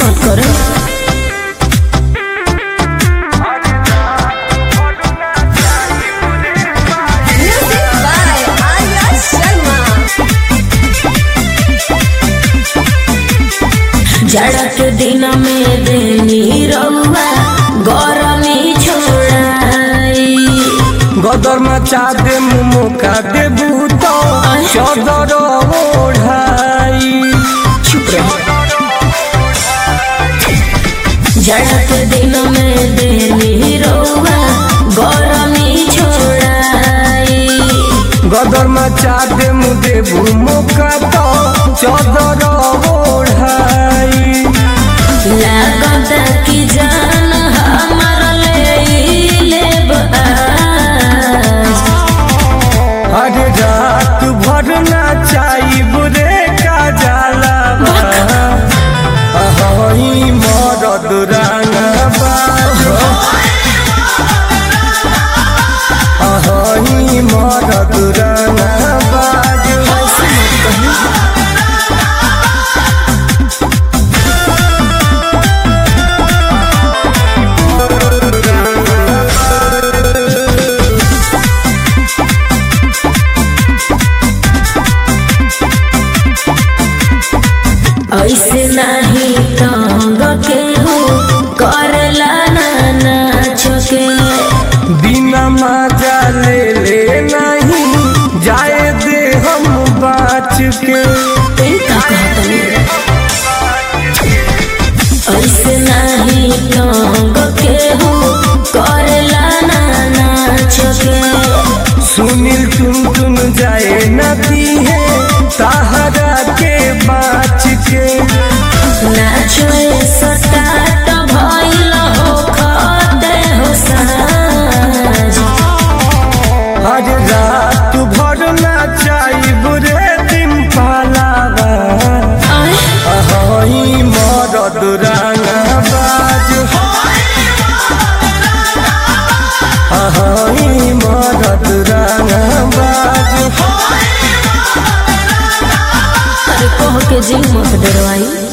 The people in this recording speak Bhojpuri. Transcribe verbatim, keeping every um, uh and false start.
मत करो। जाड़ा के दिन में देनी रउआ गरमी छोड़ाई, गदर मचा दे मुका दे बूतो चदर ओढ़ाई। चुप रहो। जाड़ा के दिन में देनी रउआ गरमी छोड़ाई, गदर मचा दे मुदे मुका तो चदर ओढ़ाई। लागत की जान हमार ले लेब आज। अरे रात भर नाचाई बुरे का जाला अहई मरद रंगबा अहई मरद रंगबा। ऐसे नहीं तंग के हो करला ना नाच के, बिना मजा ले ले नहीं जाए दे हम बाच के। ऐसे नहीं तंग के हो करला ना नाच के, सुनील तुम तुम जाए नदी है सहारा के बाच के। नाचो सटाट भइल हो खते हो साँझ। हर रात भर नाचाई बुरे दिन पालावा अहई मरद रंगबाज अहई मरद रंगबाज। अरे कह के जी मत डरवाई।